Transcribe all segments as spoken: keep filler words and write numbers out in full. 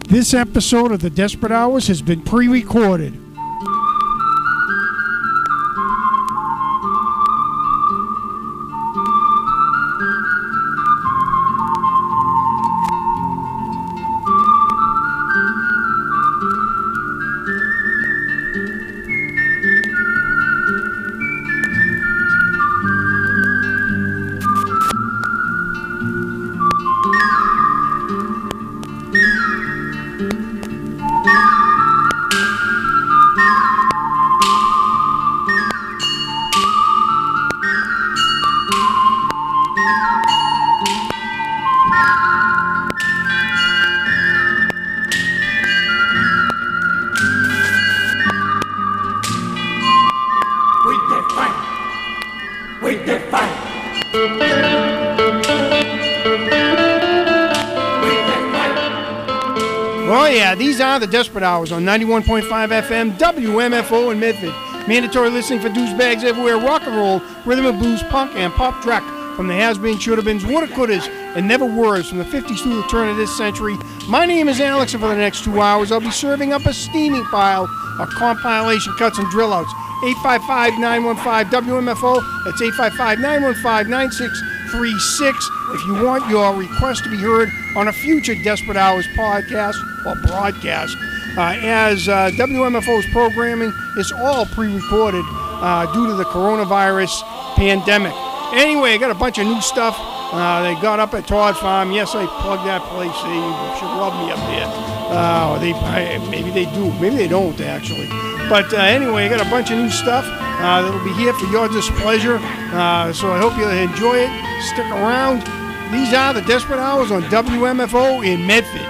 This episode of the Desperate Hours has been pre-recorded. These are the Desperate Hours on ninety-one point five F M, W M F O in Medford. Mandatory listening for douchebags everywhere. Rock and roll, rhythm and blues, punk, and pop track from the has-been, should-have-beens, water-cooters, and never-were's from the fifties through the turn of this century. My name is Alex, and for the next two hours, I'll be serving up a steaming pile of compilation cuts and drill-outs. eight five five, nine one five, W M F O. That's eight five five, nine one five, nine six three six. If you want your request to be heard on a future Desperate Hours podcast or broadcast, uh, as uh, W M F O's programming is all pre-recorded uh, due to the coronavirus pandemic. Anyway, I got a bunch of new stuff. Uh, they got up at Todd Farm. Yes, I plugged that place. They should love me up there. Uh, or they I, maybe they do. Maybe they don't, actually. But uh, anyway, I got a bunch of new stuff uh, that'll be here for your displeasure. Uh, so I hope you enjoy it. Stick around. These are the Desperate Hours on W M F O in Medford.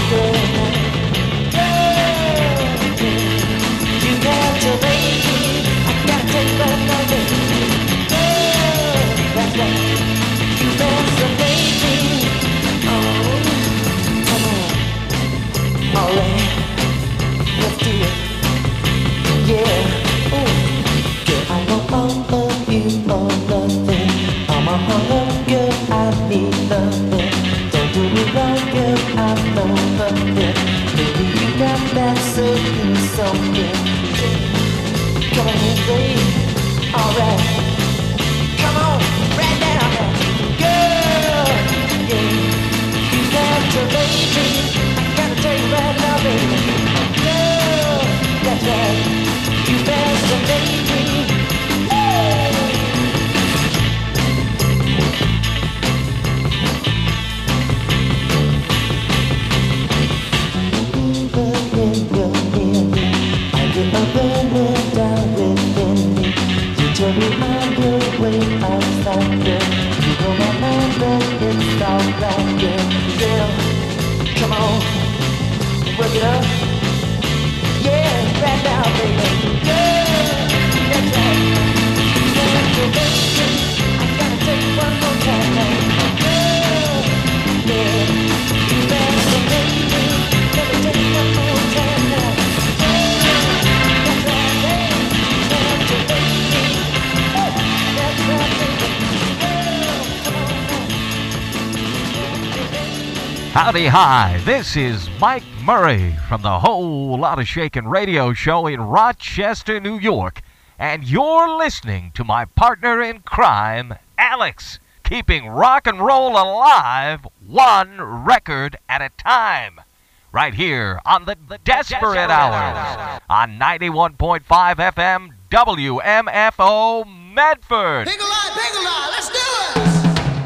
Howdy hi, this is Mike Murray from the Whole Lotta Shakin' radio show in Rochester, New York, and you're listening to my partner in crime, Alex, keeping rock and roll alive one record at a time, right here on the, the Desperate, Desperate Hours, Hours on ninety-one point five F M W M F O Medford. Big a lot, big a lot, let's do it!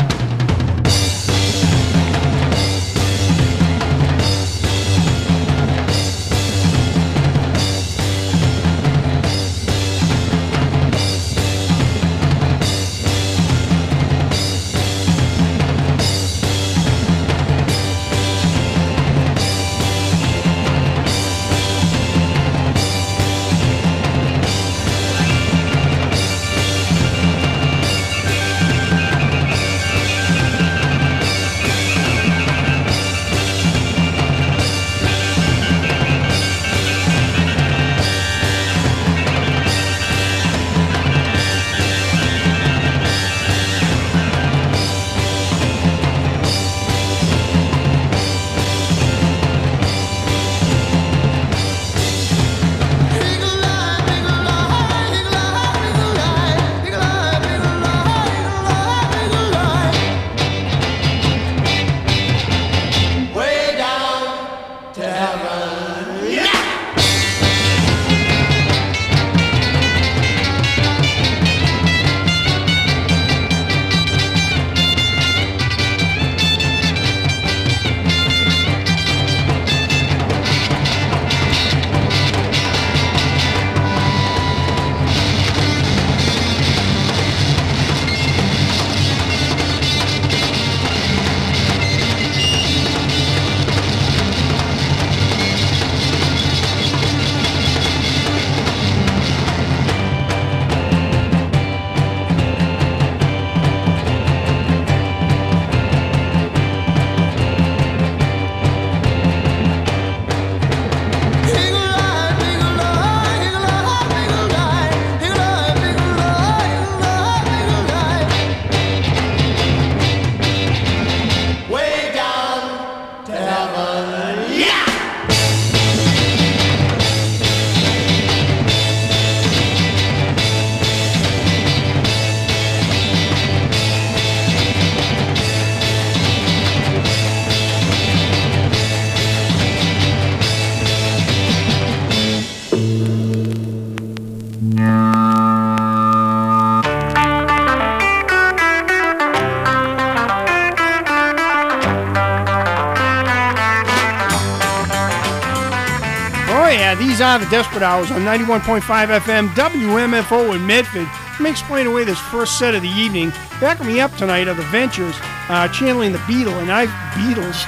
These are the Desperate Hours on ninety-one point five F M W M F O in Medford. Let me explain away this first set of the evening. Backing me up tonight are the Ventures, uh, channeling the Beatle and I Beatles.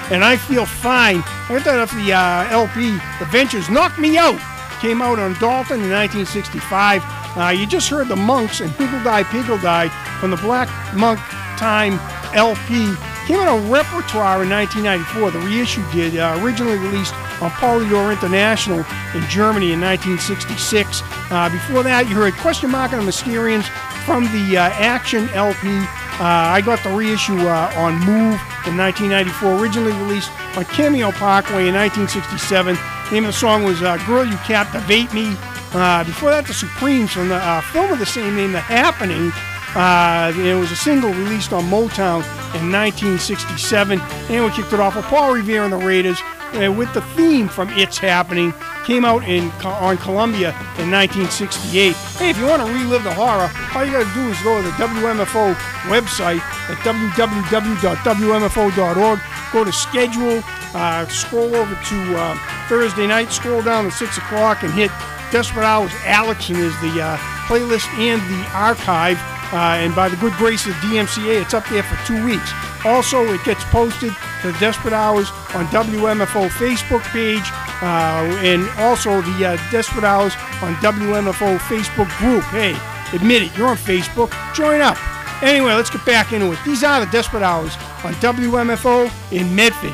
and I Feel Fine. I got that off the uh, L P, The Ventures Knock Me Out. Came out on Dalton in nineteen sixty-five. Uh, you just heard the Monks and Higgle Die Piggle Die from the Black Monk Time L P. Came out on Repertoire in nineteen ninety-four. The reissue did. Uh, originally released on Polydor International in Germany in nineteen sixty-six. Uh, before that, you heard Question Mark and the Mysterians from the uh, Action L P. Uh, I got the reissue uh, on Move in nineteen ninety-four. Originally released on Cameo Parkway in nineteen sixty-seven. The name of the song was uh, Girl You Captivate Me. Uh, before that, the Supremes from the uh, film of the same name, The Happening. Uh, it was a single released on Motown in nineteen sixty-seven. And we kicked it off with Paul Revere and the Raiders uh, with the theme from It's Happening. Came out in on Columbia in nineteen sixty-eight. Hey, if you want to relive the horror, all you got to do is go to the W M F O website at w w w dot w m f o dot org. Go to schedule, uh, scroll over to uh, Thursday night, scroll down to six o'clock and hit Desperate Hours Alex, and is the uh, playlist and the archive. Uh, and by the good grace of D M C A, it's up there for two weeks. Also, it gets posted to Desperate Hours on W M F O Facebook page, uh, and also the uh, Desperate Hours on W M F O Facebook group. Hey, admit it, you're on Facebook. Join up. Anyway, let's get back into it. These are the Desperate Hours on W M F O in Medford.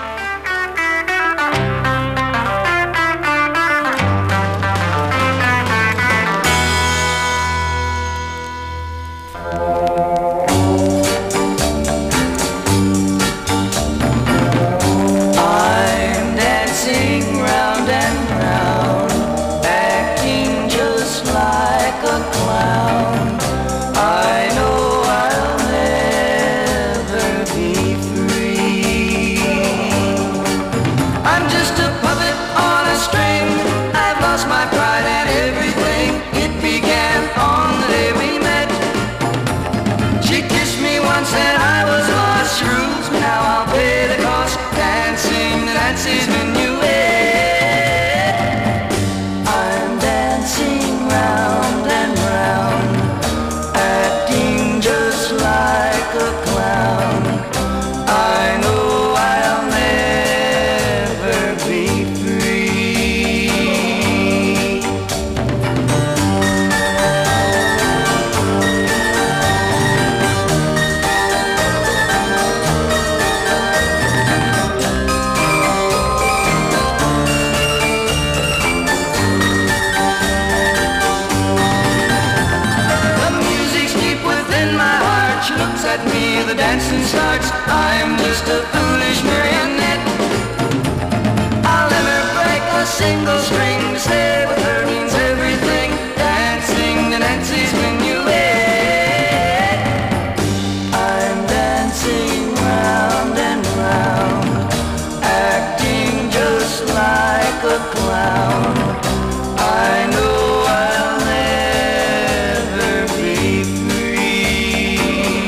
Starts. I'm just a foolish marionette. I'll never break a single string. To stay with her means everything. Dancing to Nancy's minuet. I'm dancing round and round, acting just like a clown. I know I'll never be free.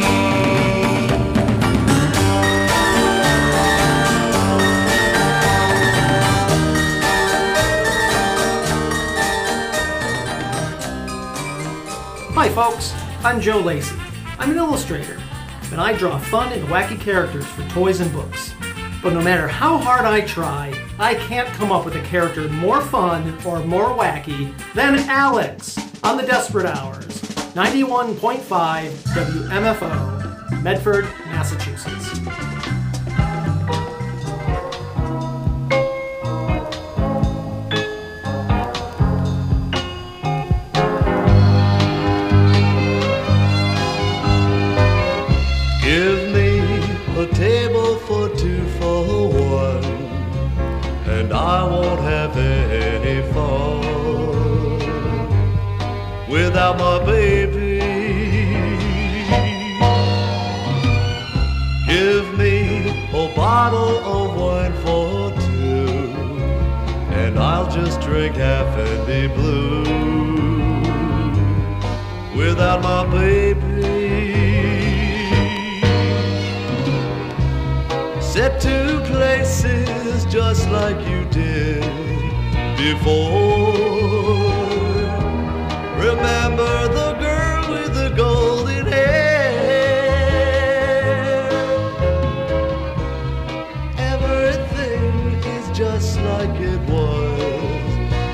Hi folks, I'm Joe Lacey. I'm an illustrator, and I draw fun and wacky characters for toys and books. But no matter how hard I try, I can't come up with a character more fun or more wacky than Alex on the Desperate Hours, ninety-one point five W M F O, Medford, Massachusetts. Give me a table for two for one, and I won't have any fun without my baby. Give me a bottle of wine for two, and I'll just drink half and be blue without my baby. Set two places just like you did before. Remember the girl with the golden hair? Ever just like it was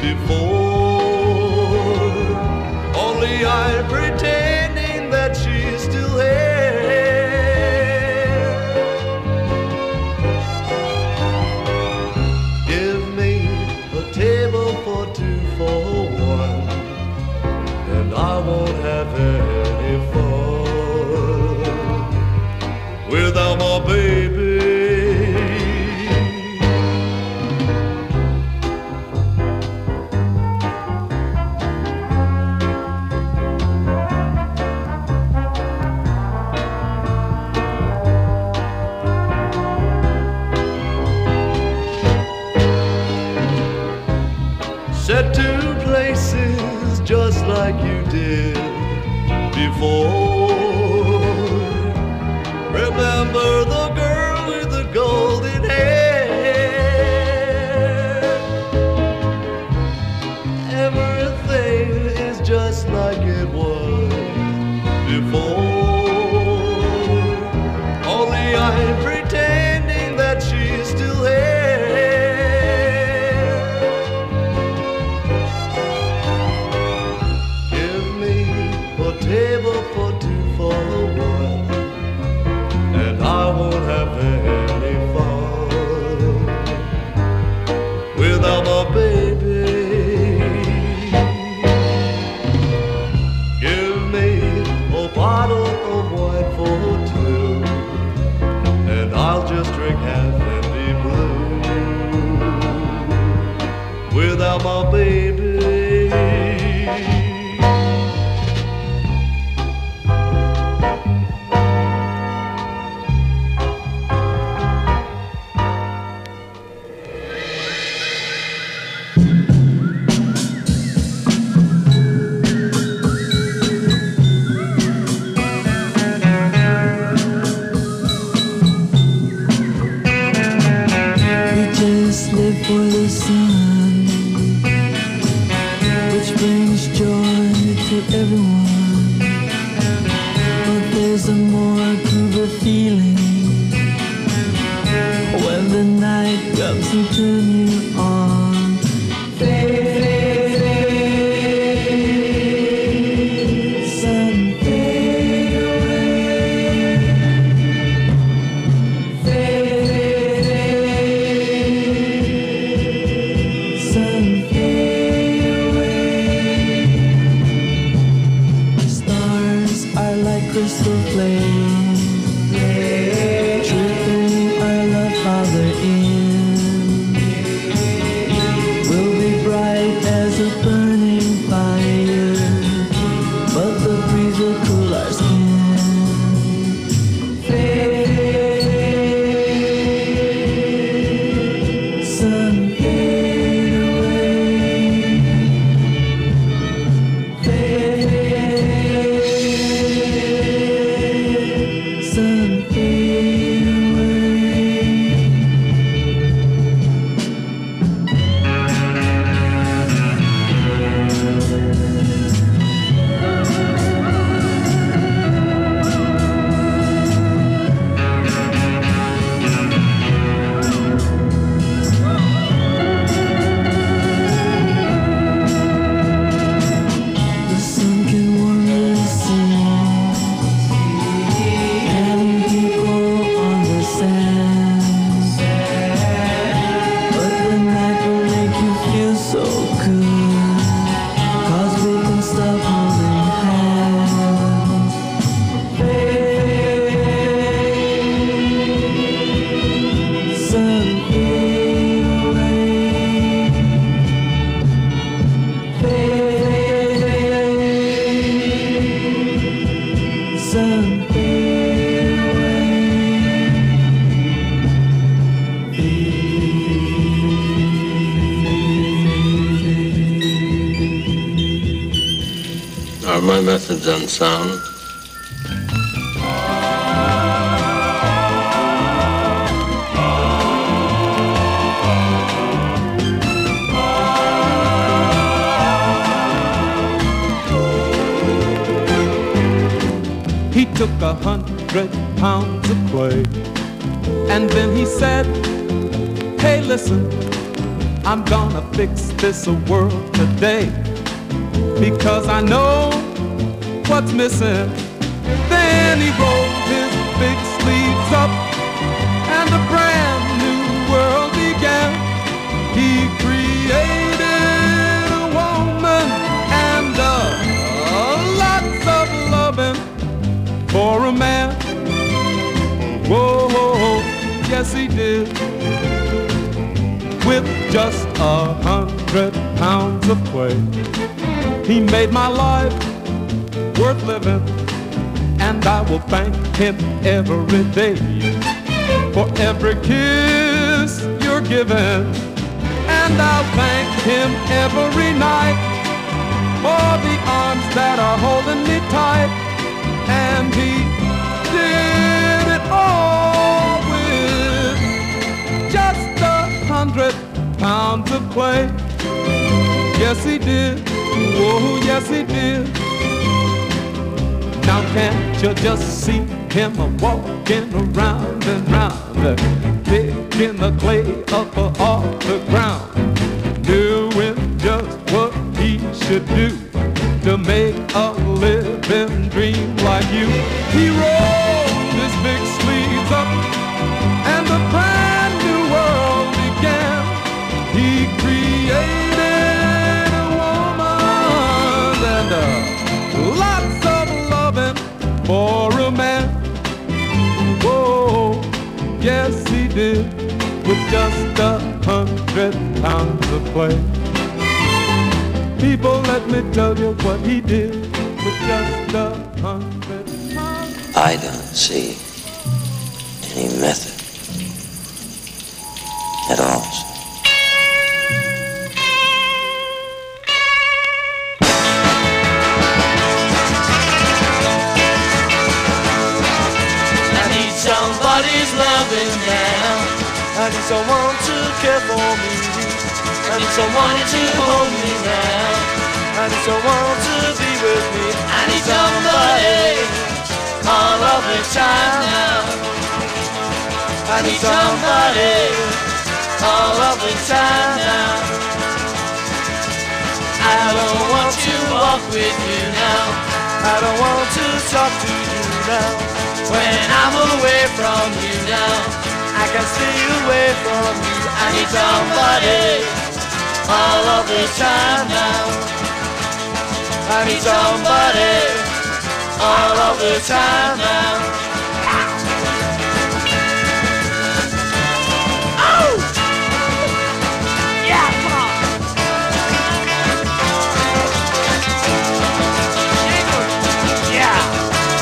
before. Only I'm pretending that she's still here. Give me a table for two for one, and I won't have any fun without my baby. Set two places just like you did before. Remember the girl with the golden hair. Everything is just like it was before. Only I'm pretending that she's still here. Table for two for one, and I won't have any fun without my baby. Give me a bottle of wine for two, and I'll just drink half and be blue without my baby. For the sun, which brings joy to everyone, but there's a more to the feeling when the night comes to turn you on. Fade, fade, sun, fade away. Fade, crystal flame, tripping our love father in. We'll be bright as a burning fire, but the breeze will cool our skin. Fade, sun, fade away. Fade, sun, fade away. The sun can warm the seas, and people on the sand, but the night will make you feel so good, 'cause we can stop holding hands. Fade, sun, fade away. Fade, sun, fade away. Are my methods unsound? He took a hundred pounds of clay, and then he said, hey, listen, I'm gonna fix this world today, because I know what's missing. Then he rolled his big sleeves up and a brand new world began. He created a woman and uh, lots of loving for a man. Whoa, yes he did. With just a hundred pounds of clay, he made my life worth living, and I will thank him every day for every kiss you're giving. And I'll thank him every night for the arms that are holding me tight. And he did it all with just a hundred pounds of clay. Yes, he did. Oh, yes, he did. Now can't you just see him walking around and round, picking the clay up off the ground, doing just what he should do to make a living dream like you. He rolled his big sleeves up and a brand new world began. He created a woman and a lots of loving for a man. Whoa, yes he did, with just a hundred pounds of clay. People, let me tell you what he did with just a hundred pounds. I don't see any method at all, sir. Somebody's loving now. I need someone to care for me. I need someone to hold me now. I need someone to be with me. I need somebody all of the time now. I need somebody all of the time now. I don't want to walk with you now. I don't want to talk to you now. When I'm away from you now, I can stay away from you. I need somebody all of the time now. I need somebody all of the time now. Oh! Yeah, come on. Yeah.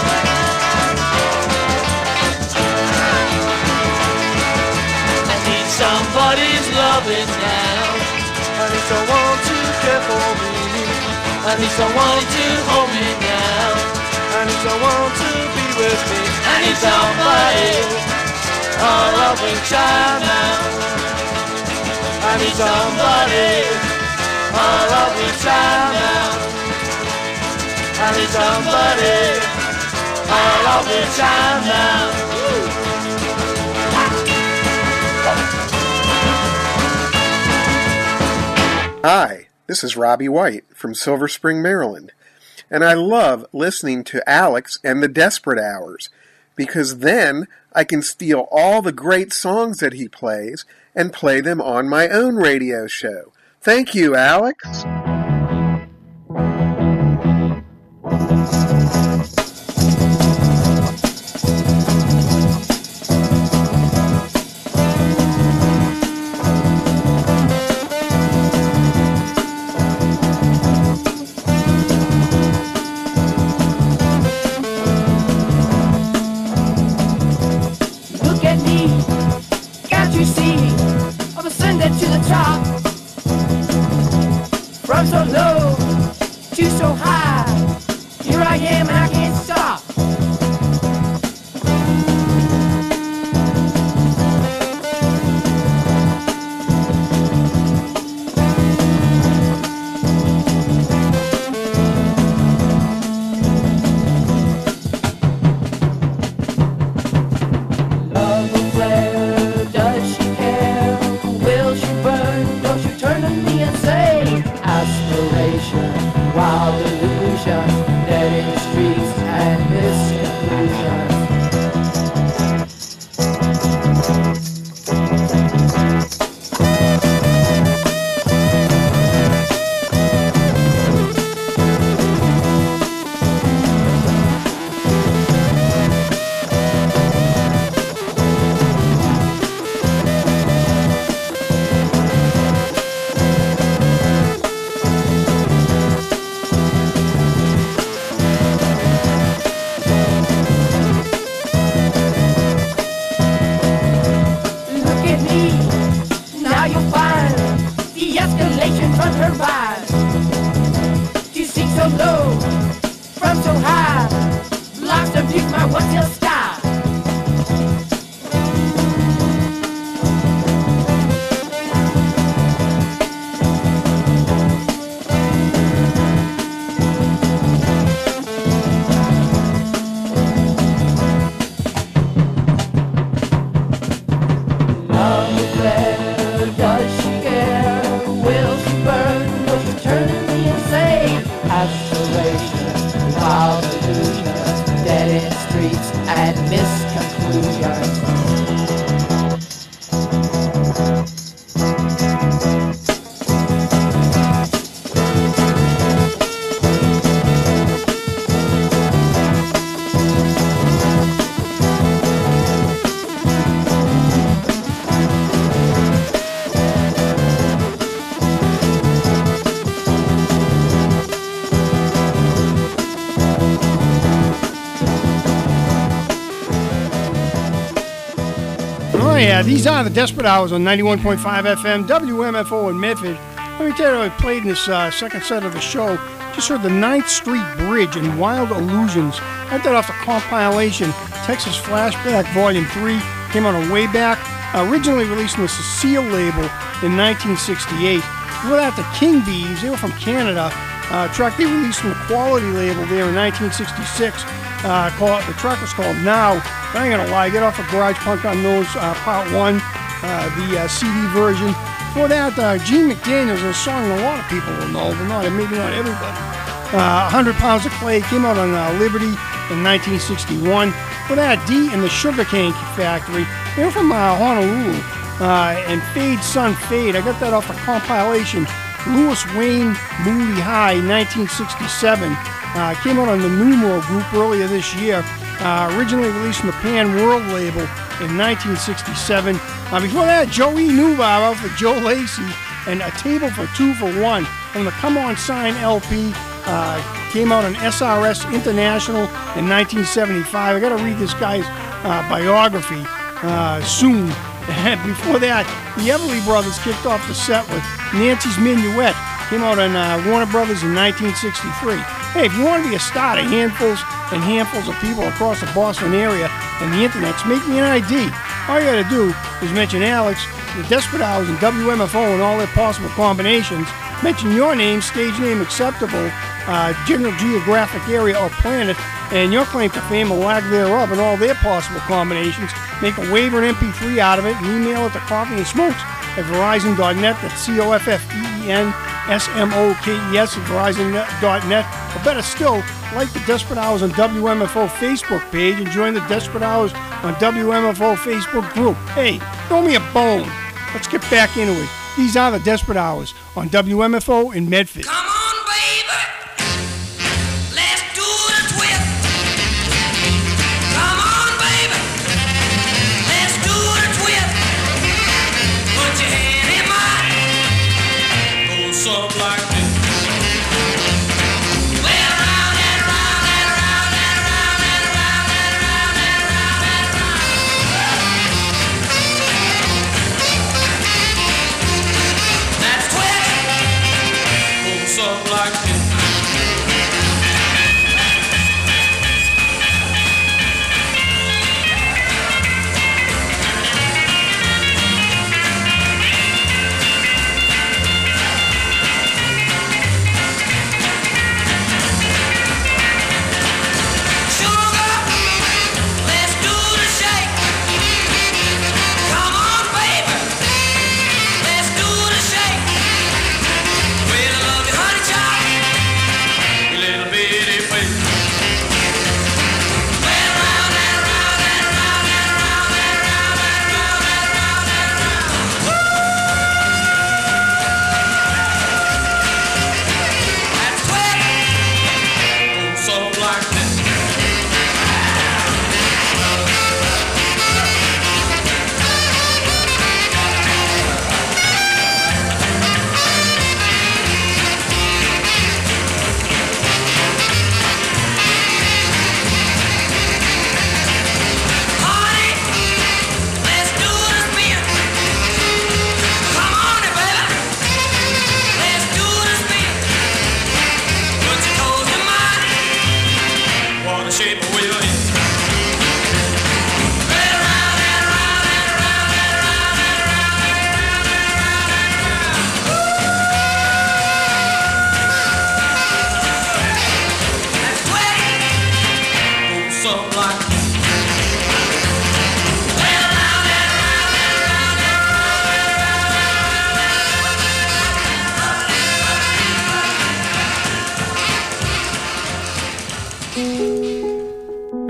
Somebody's loving now. I need someone to care for me. I need someone to hold me now. I need someone to be with me. I need somebody all of the time now. I need somebody all of the time now. I need somebody all of the time now. Hi, this is Robbie White from Silver Spring, Maryland, and I love listening to Alex and the Desperate Hours, because then I can steal all the great songs that he plays and play them on my own radio show. Thank you, Alex. From so low to so high, here I am and I can't stop. Love affair, does she care? Will she burn? Don't you de-escalation front her rise. She sings so low, from so high, blocks the view my one-tail style. Yeah, these are the Desperate Hours on ninety-one point five F M, W M F O in Medford. Let me tell you, I played in this uh, second set of the show. Just heard the ninth Street Bridge and Wild Illusions. I got that off the compilation Texas Flashback Volume three. Came out on way back. Uh, originally released on the Cecile label in nineteen sixty-eight. Before that, the King Bees, they were from Canada. Uh, track they released on the Quality label there in nineteen sixty-six. Uh, called, the track was called Now. I ain't gonna lie, get off of Garage Punk on those, uh, part one, uh, the uh, C D version. For that, uh, Gene McDaniels, a song a lot of people will know, but not maybe not everybody. Uh, one hundred Pounds of Clay came out on uh, Liberty in nineteen sixty-one. For that, D and the Sugarcane Factory, they were from uh, Honolulu. Uh, and Fade Son Fade, I got that off a compilation. Louis Wayne Moody High, nineteen sixty-seven. Uh, came out on the Numeral Group earlier this year. Uh, originally released on the Pan World label in nineteen sixty-seven. Uh, before that, Joey Newbar out for Joe Lacey and A Table for Two for One from the Come On Sign L P. Uh, came out on S R S International in nineteen seventy-five. I got to read this guy's uh, biography uh, soon. Before that, the Everly Brothers kicked off the set with Nancy's Minuet. Came out on uh, Warner Brothers in nineteen sixty-three. Hey, if you want to be a star to handfuls and handfuls of people across the Boston area and the internet, make me an I D. All you got to do is mention Alex, the Desperate Hours, and W M F O and all their possible combinations. Mention your name, stage name acceptable, uh, general geographic area or planet, and your claim to fame or lack thereof and all their possible combinations. Make a waiver and M P three out of it and email it to Coffee and Smokes at Verizon dot net. That's C O F F E E N S M O K E S at Verizon dot net. Or better still, like the Desperate Hours on W M F O Facebook page and join the Desperate Hours on W M F O Facebook group. Hey, throw me a bone. Let's get back into it. These are the Desperate Hours on W M F O in Medford. Come on, baby. Let's do the twist. Come on, baby. Let's do the twist. Put your hand in mine. Go something like this. So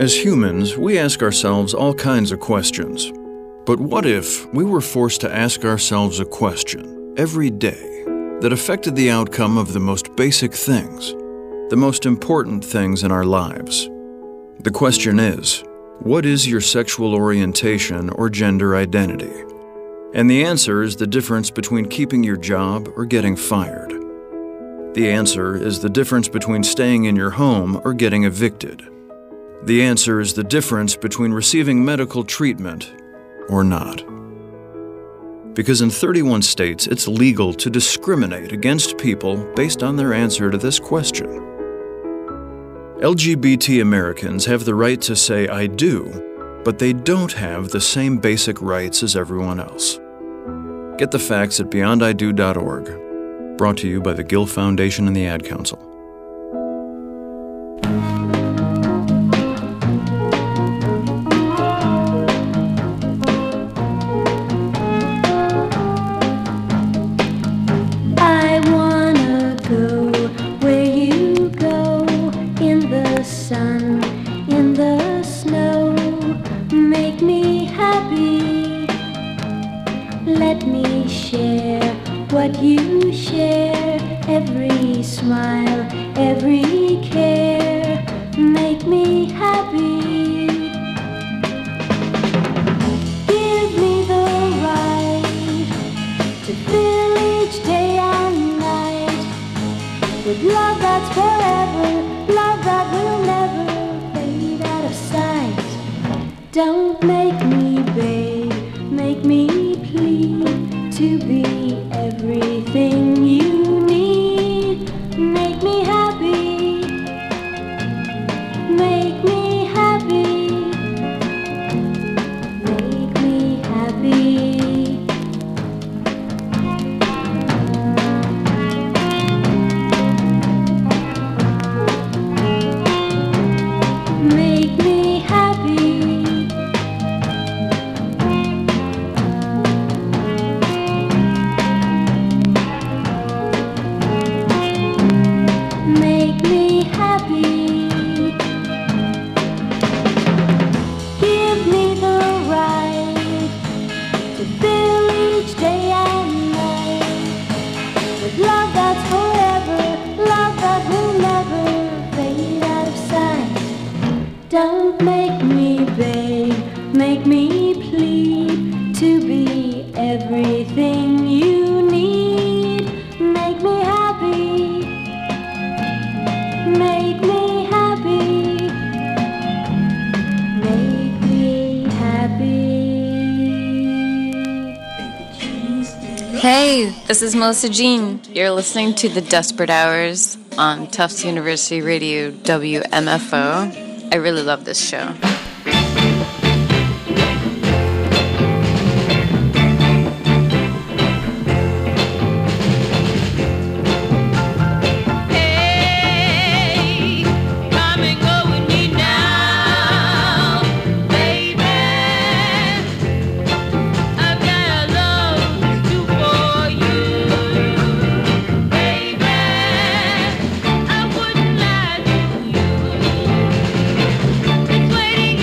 As humans, we ask ourselves all kinds of questions. But what if we were forced to ask ourselves a question every day that affected the outcome of the most basic things, the most important things in our lives? The question is, what is your sexual orientation or gender identity? And the answer is the difference between keeping your job or getting fired. The answer is the difference between staying in your home or getting evicted. The answer is the difference between receiving medical treatment or not. Because in thirty-one states, it's legal to discriminate against people based on their answer to this question. L G B T Americans have the right to say I do, but they don't have the same basic rights as everyone else. Get the facts at beyond I do dot org. Brought to you by the Gill Foundation and the Ad Council. This is Melissa Jean. You're listening to The Desperate Hours on Tufts University Radio W M F O. I really love this show. Waiting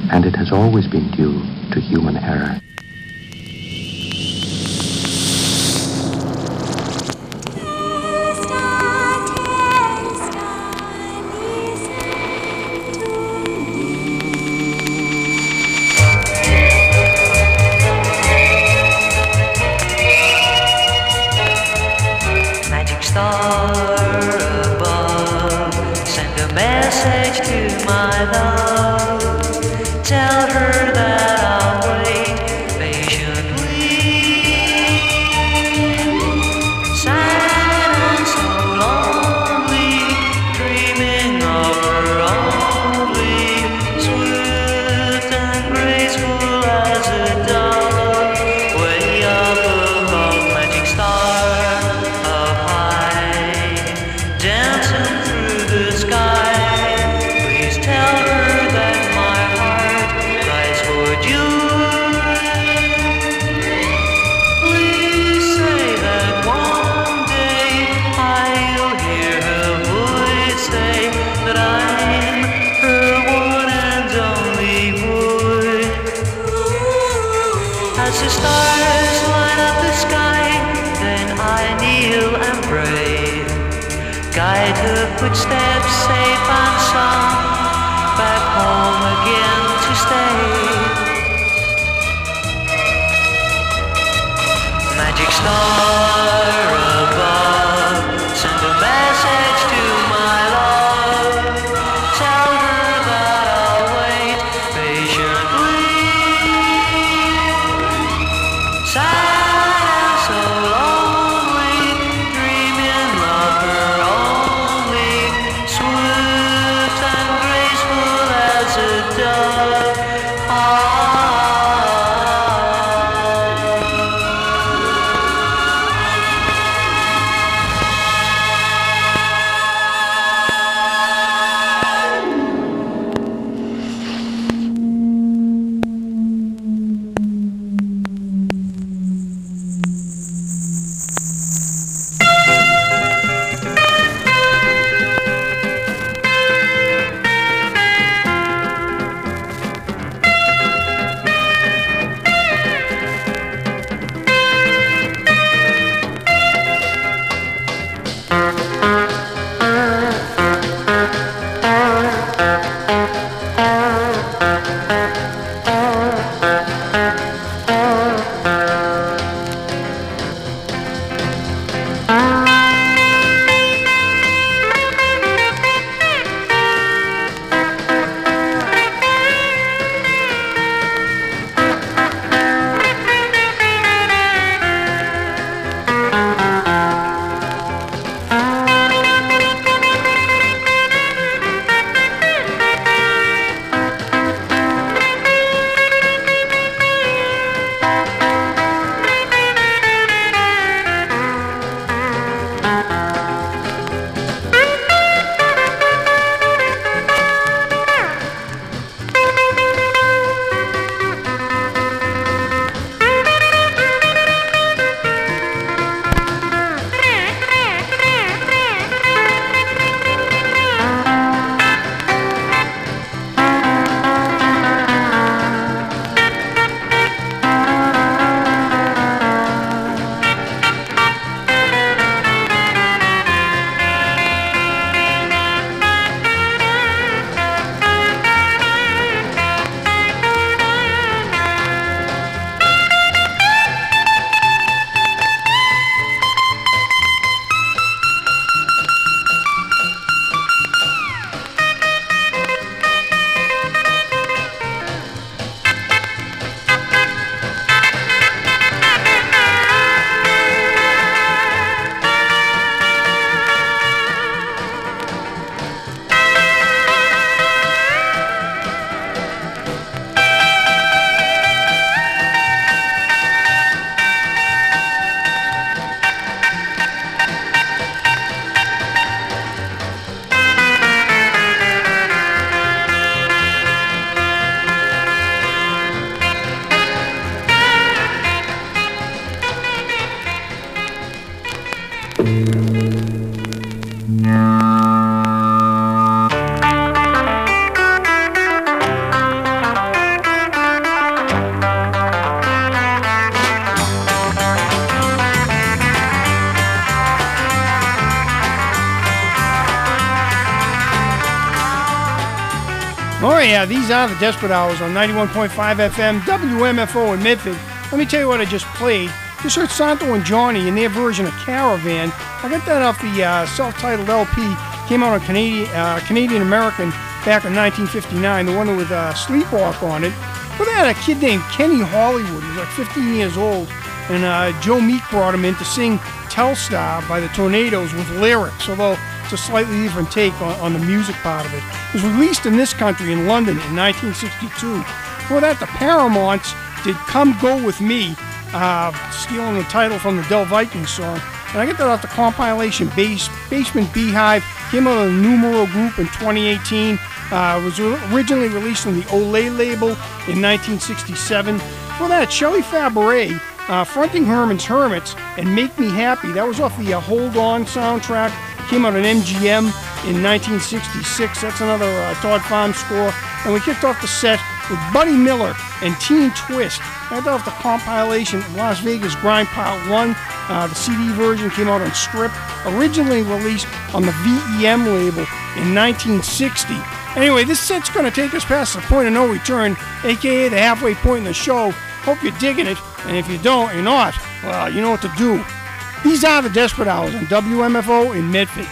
and it has always been due to human error. Footsteps safe and sound, back home again to stay. Magic star above, send a message to my love. Tell her that I'll wait patiently. Sad and so lonely, dreaming of her only. Swift and graceful as a dove. Ah. yeah, these are the Desperate Hours on ninety-one point five F M, W M F O in Medford. Let me tell you what I just played. Just heard Santo and Johnny in their version of Caravan. I got that off the uh, self-titled L P. Came out on Canadian uh, Canadian American back in nineteen fifty-nine, the one with uh, Sleepwalk on it. Well, they had a kid named Kenny Hollywood. He was like fifteen years old. And uh, Joe Meek brought him in to sing Telstar by the Tornadoes with lyrics, although it's a slightly different take on, on the music part of it. It was released in this country in London in nineteen sixty-two. Before that, the Paramounts did Come Go With Me, uh, stealing the title from the Del Vikings song. And I get that off the compilation Base, Basement Beehive. Came out of the Numero Group in twenty eighteen. Uh, was originally released on the Olay label in nineteen sixty-seven. Before that, Shelley Fabares, uh, fronting Herman's Hermits and Make Me Happy. That was off the uh, Hold On soundtrack. Came out on M G M in nineteen sixty-six. That's another uh, Todd Farm score. And we kicked off the set with Buddy Miller and Teen Twist. Right off the compilation Las Vegas Grind Part one. Uh, the C D version came out on Strip, originally released on the V E M label in nineteen sixty. Anyway, this set's going to take us past the point of no return, aka the halfway point in the show. Hope you're digging it, and if you don't, you're not, well, you know what to do. These are the Desperate Hours on W M F O in Medford.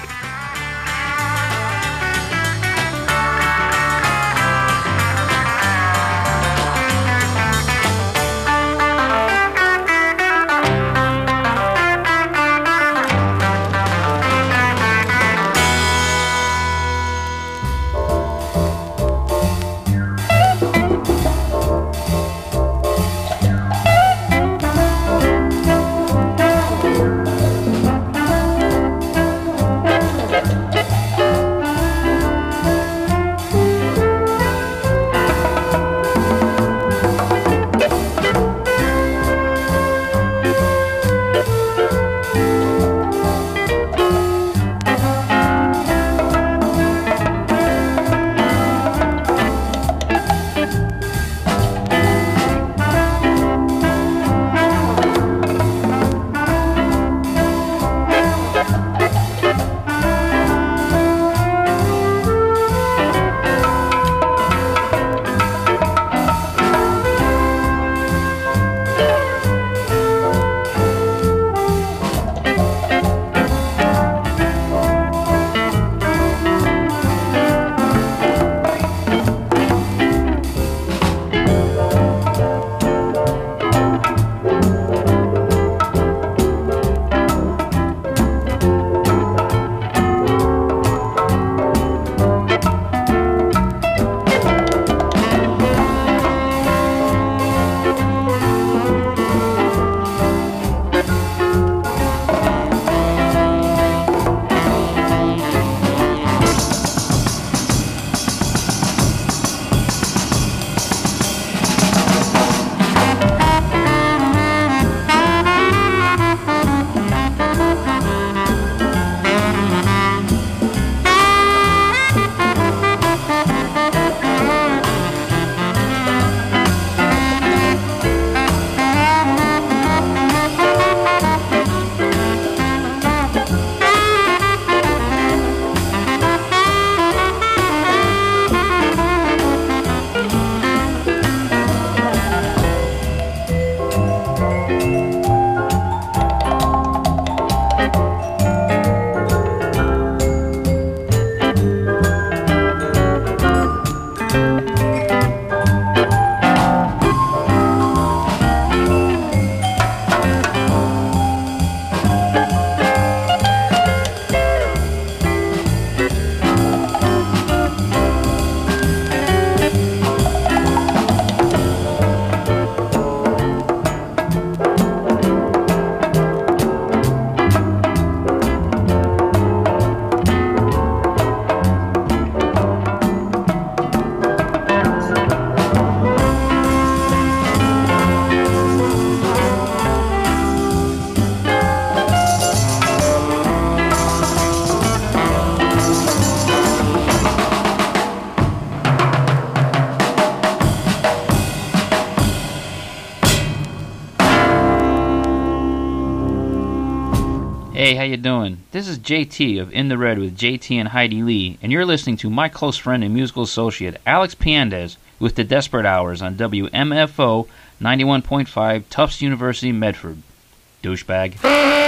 Hey, how you doing? This is J T of In the Red with J T and Heidi Lee, and you're listening to my close friend and musical associate, Alex Piandez, with the Desperate Hours on W M F O ninety-one point five, Tufts University, Medford. Douchebag.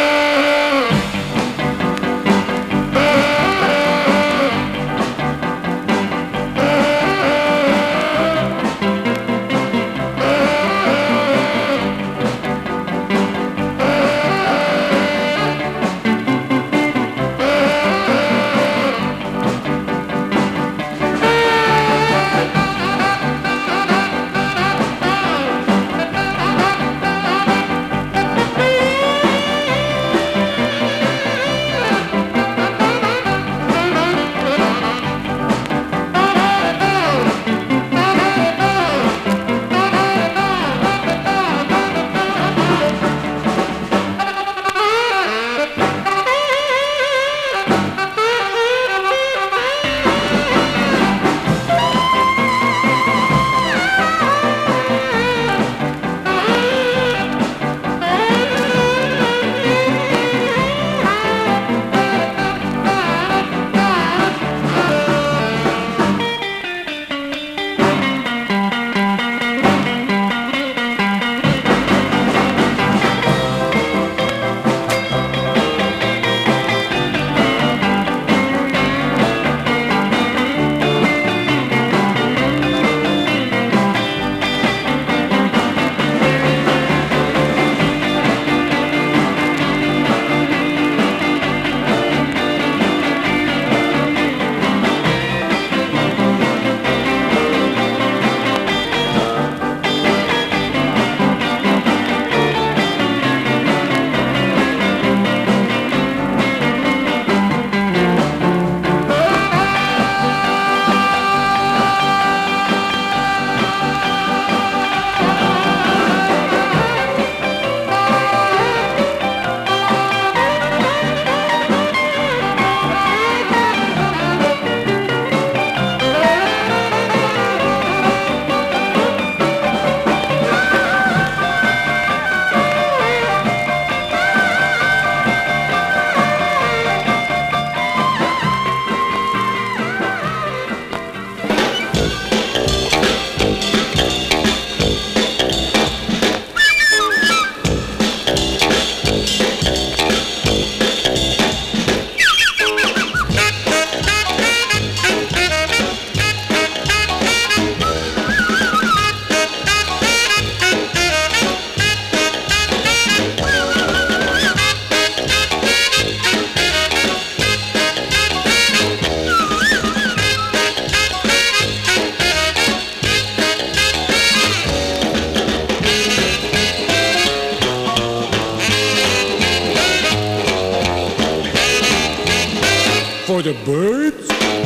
For the birds?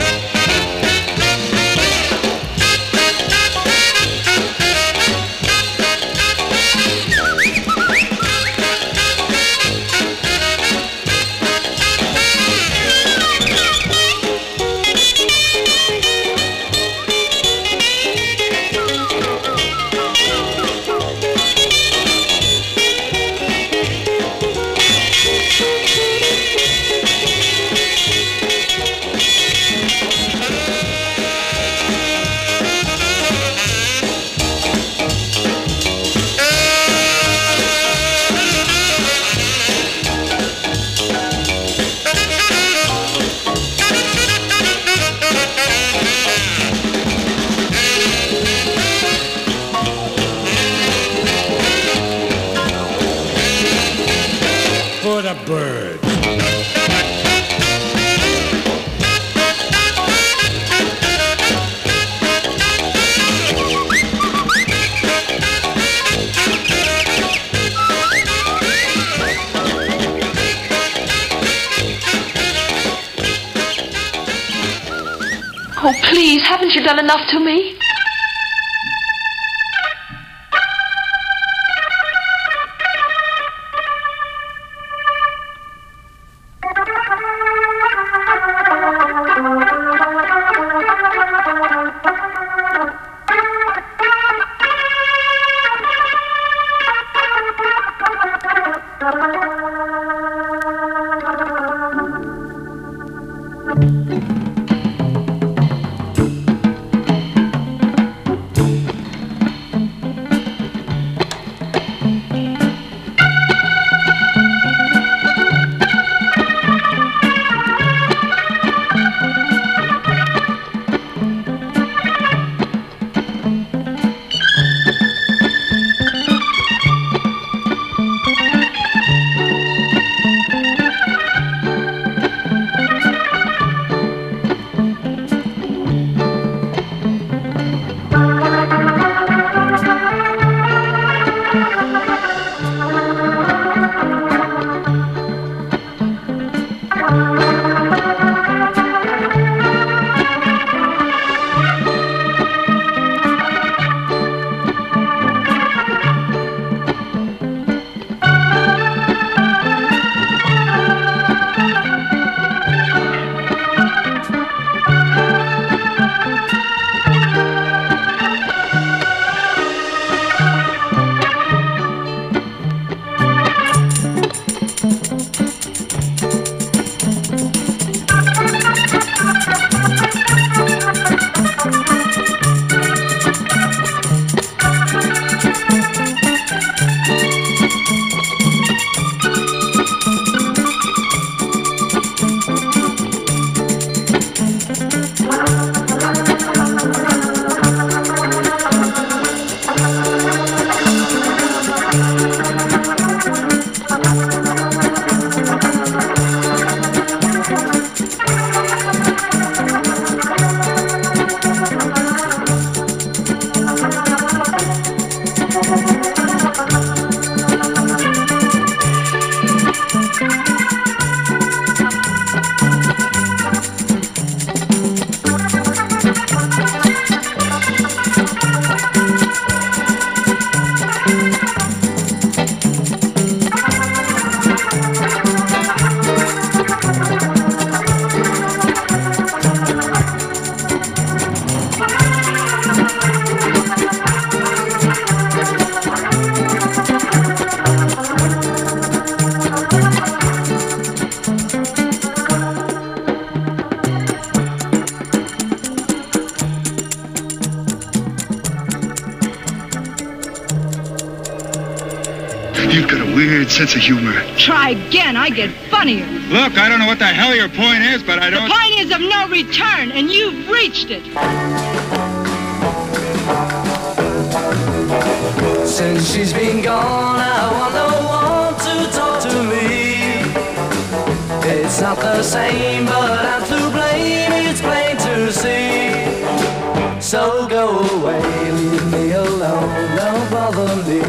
For the birds. Oh, please, haven't you done enough to me? You've got a weird sense of humor. Try again, I get funnier. Look, I don't know what the hell your point is, but I don't... The point is of no return, and you've reached it. Since she's been gone, I want no one to talk to me. It's not the same, but I'm to blame, it's plain to see. So go away, leave me alone, don't bother me.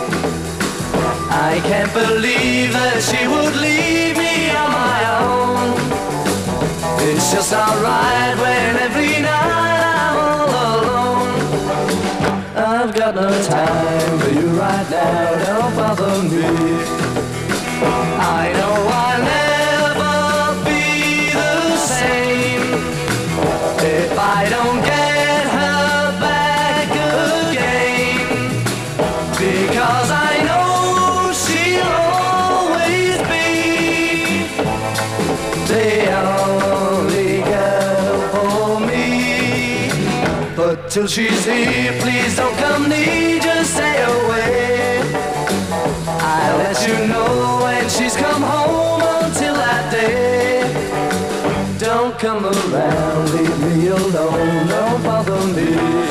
I can't believe that she would leave me on my own. It's just not right when every night I'm all alone. I've got no time for you right now, don't bother me. I know I'll never be the same if I don't get her back again, because I know she'll always be the only girl for me. But till she's here, please don't come near, just stay away. I'll let you know when she's come home. Until that day, don't come around, leave me alone, don't bother me.